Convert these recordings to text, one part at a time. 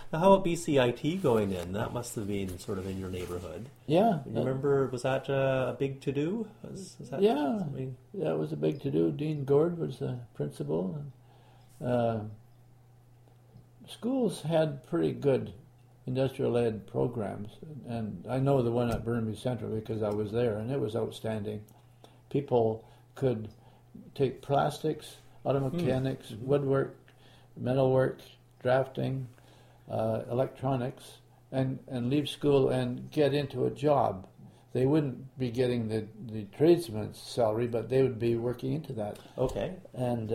Now, how about BCIT going in? That must have been sort of in your neighborhood. Yeah. You remember, was that a big to-do? Was that Yeah. something? Yeah, it was a big to-do. Dean Gord was the principal. Schools had pretty good industrial ed programs, and I know the one at Burnaby Central because I was there, and it was outstanding. People could take plastics, auto mechanics, woodwork, metalwork, drafting, electronics, and leave school and get into a job. They wouldn't be getting the tradesman's salary, but they would be working into that. Okay. And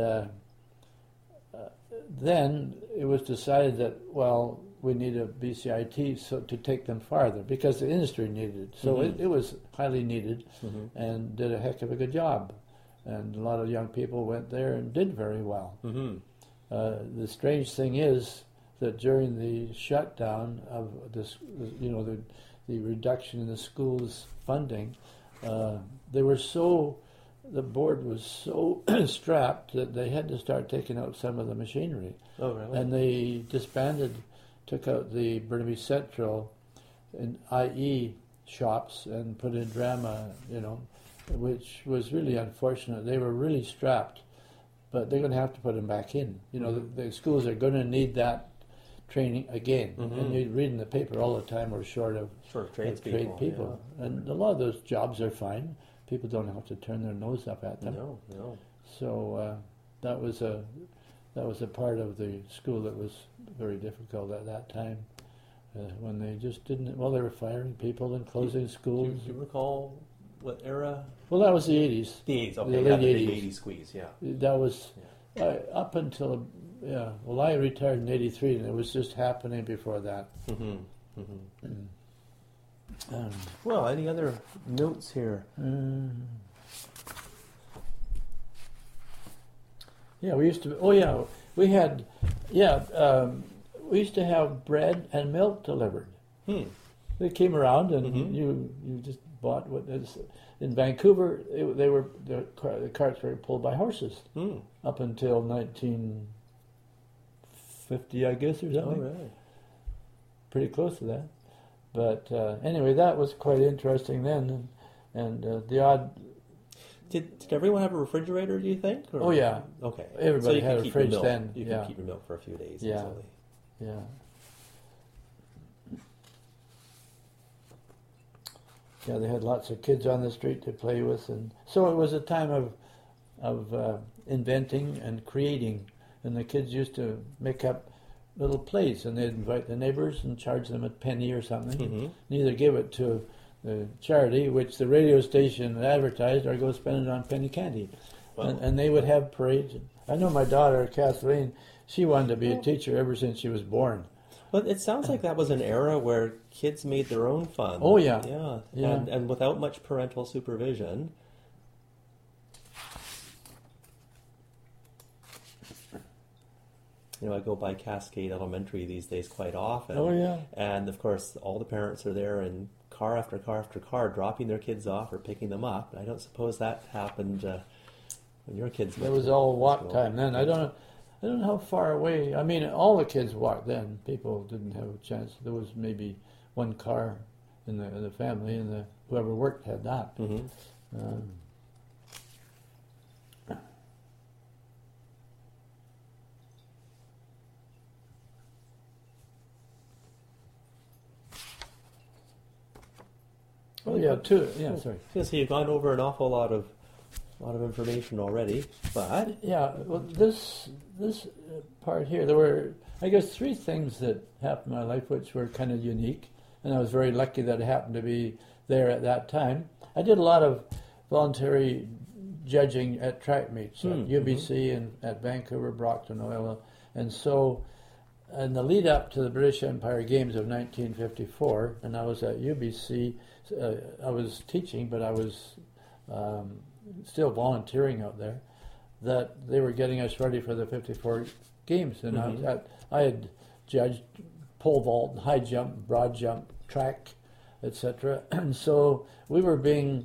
then it was decided that, well, we need a BCIT to take them farther because the industry needed it. So it was highly needed and did a heck of a good job. And a lot of young people went there and did very well. The strange thing is that during the shutdown of this, the reduction in the school's funding, the board was so strapped that they had to start taking out some of the machinery. Oh, really? And they disbanded, took out the Burnaby Central and IE shops and put in drama, which was really unfortunate. They were really strapped, but they're going to have to put them back in. The schools are going to need that training again. And you read in the paper all the time we're short of trade people. Yeah. And a lot of those jobs are fine. People don't have to turn their nose up at them. No. So that was a part of the school that was very difficult at that time, when they just didn't. Well, they were firing people and closing schools. Do you recall what era? Well, that was the 80s. The 80s. Okay, the late late 80s. 80s squeeze. Yeah. That was up until Well, I retired in '83, and it was just happening before that. Well, any other notes here? Yeah, we used to. Oh, yeah, we had. We used to have bread and milk delivered. They came around, and you just bought what is in Vancouver. The carts were pulled by horses up until 1950, I guess, or something. Oh, right. Pretty close to that. But anyway, that was quite interesting then, and the odd. Did everyone have a refrigerator, do you think? Or? Oh, yeah. Okay. Everybody so had a fridge then. You can keep your milk for a few days easily. Yeah. Yeah, they had lots of kids on the street to play with, and so it was a time of inventing and creating, and the kids used to make up little plays, and they'd invite the neighbors and charge them a penny or something, and either give it to the charity, which the radio station advertised, or go spend it on penny candy. Wow. And they would have parades. I know my daughter, Kathleen, she wanted to be a teacher ever since she was born. Well, it sounds like that was an era where kids made their own fun. Oh, yeah. Yeah. And without much parental supervision. I go by Cascade Elementary these days quite often. Oh, yeah. And, of course, all the parents are there in car after car after car, dropping their kids off or picking them up. I don't suppose that happened when your kids went. It was all walk time then. I don't know how far away. I mean, all the kids walked then. People didn't have a chance. There was maybe one car in the family, and whoever worked had that. Oh yeah, too. Yeah, sorry. Yeah, so you've gone over an awful lot of information already, but yeah, well, this part here, there were, I guess, 3 things that happened in my life which were kind of unique, and I was very lucky that it happened to be there at that time. I did a lot of voluntary judging at track meets at UBC and at Vancouver, Brockton, Ottawa, and so in the lead up to the British Empire Games of 1954, and I was at UBC. I was teaching, but I was still volunteering out there, that they were getting us ready for the 54 games. And I had judged pole vault, high jump, broad jump, track, etc. And so we were being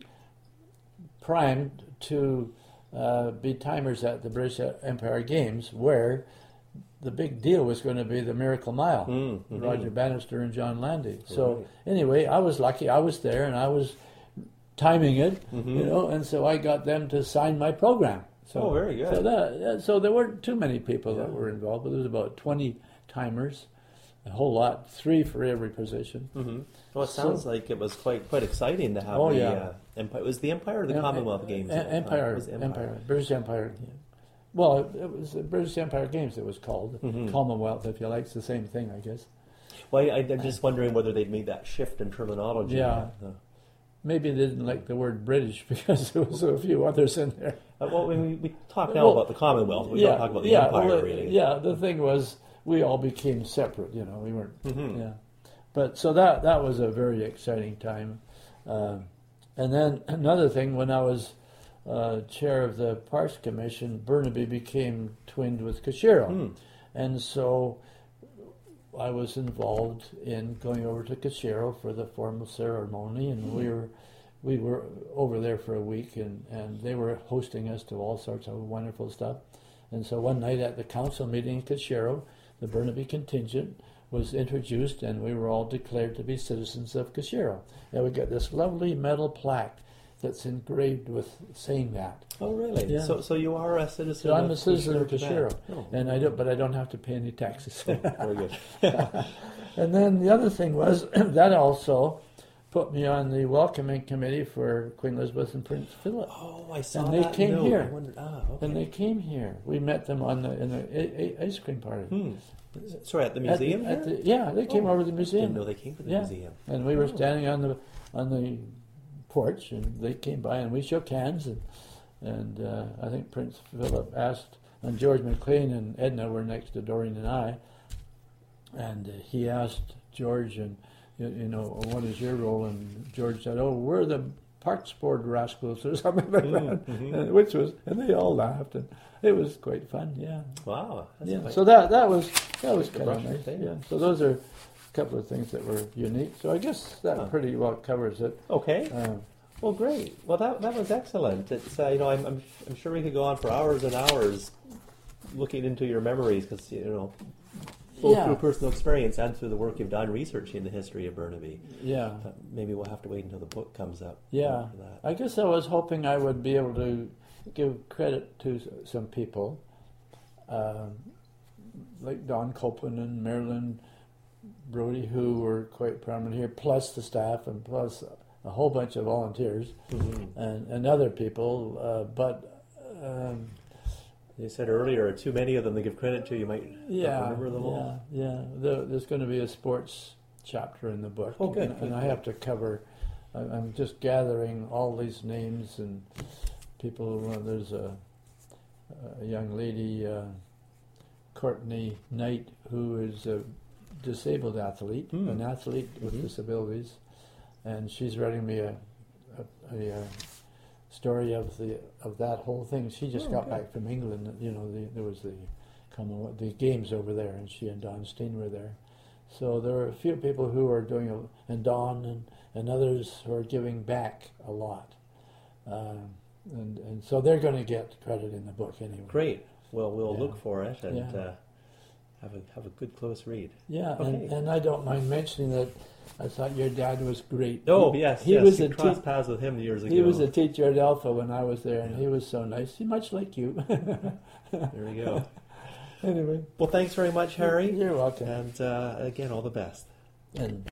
primed to be timers at the British Empire Games, where the big deal was going to be the Miracle Mile, Mm-hmm. Roger Bannister and John Landy. So Right. anyway, I was lucky. I was there, and I was timing it, Mm-hmm. and so I got them to sign my program. So, Oh, very good. So there weren't too many people that Yeah. were involved, but there was about 20 timers, a whole lot, 3 for every position. Mm-hmm. Well, it So- sounds like it was quite exciting to have Oh, the yeah. Empire. Was the Empire or the Em- Commonwealth Games? at that time? It Empire, was Empire, British Empire. Yeah. Well, it was the British Empire Games. It was called Mhm. Commonwealth, if you like. It's the same thing, I guess. Well, I'm just wondering whether they'd made that shift in terminology. Yeah. Maybe they didn't like the word British because there was a few others in there. Well, we talk now about the Commonwealth. We don't talk about the Empire, well, really. Yeah, the thing was, we all became separate. We weren't. Mhm. Yeah, but so that was a very exciting time. And then another thing, when I was chair of the Parks Commission, Burnaby became twinned with Cashero, Hmm. and so I was involved in going over to Cashero for the formal ceremony, and we were over there for a week, and they were hosting us to all sorts of wonderful stuff. And so one night at the council meeting in Cashero, the Burnaby contingent was introduced, and we were all declared to be citizens of Cashero. And we got this lovely metal plaque that's engraved with saying that. Oh, really? Yeah. So you are a citizen. So I'm a citizen of Cashero, Cashero, Quebec. Oh, but I don't have to pay any taxes. very good. And then the other thing was that also put me on the welcoming committee for Queen Elizabeth and Prince Philip. Oh, I saw And they that came note. here. I wondered, okay. And they came here. We met them in the ice cream party. Hmm. Sorry, at the At the- museum at here? the- yeah, they came Oh, over to the Didn't museum. know they came to the Yeah. museum. And we were Oh. standing on the porch, and they came by, and we shook hands, and I think Prince Philip asked, and George McLean and Edna were next to Doreen and I, and he asked George, and what is your role? And George said, "Oh, we're the Parks Board rascals," or something like that, mhm. and they all laughed, and it was quite fun. Yeah, Wow. That's yeah. quite- So that was kind to of brush your nice. tail. Yeah. So those are a couple of things that were unique. So I guess that Huh. pretty well covers it. Okay. Um, Well, great. Well, that was excellent. It's I'm sure we could go on for hours and hours looking into your memories because both Yeah. through personal experience and through the work you've done researching the history of Burnaby. yeah, But maybe we'll have to wait until the book comes up. yeah. For that. I guess I was hoping I would be able to give credit to some people, like Don Copeland and Marilyn Brody, who were quite prominent here, plus the staff and plus a whole bunch of volunteers Mhm. and other people. But You said earlier, too many of them to give credit to. You might yeah, not remember them all. yeah. There's going to be a sports chapter in the book. Oh, good, And good, I good. have to cover. I'm just gathering all these names and people. There's a young lady, Courtney Knight, who is a disabled athlete, Hmm. an athlete with Mhm. disabilities, and she's writing me a story of that whole thing. She just Oh, got good. back from England. There was the games over there, and she and Don Steen were there. So there are a few people who are doing, and Don and others who are giving back a lot, and so they're going to get credit in the book anyway. Great. Well, we'll Yeah. look for it and Yeah. have a good close read. Yeah, Okay. and I don't mind mentioning that I thought your dad was great. Oh, He- yes, he yes. was you a crossed te- paths with him years ago. he was a teacher at Alpha when I was there, and Yeah. he was so nice. He much like you. There we go. Anyway, Well, thanks very much, Harry. you're welcome. And again, all the best. And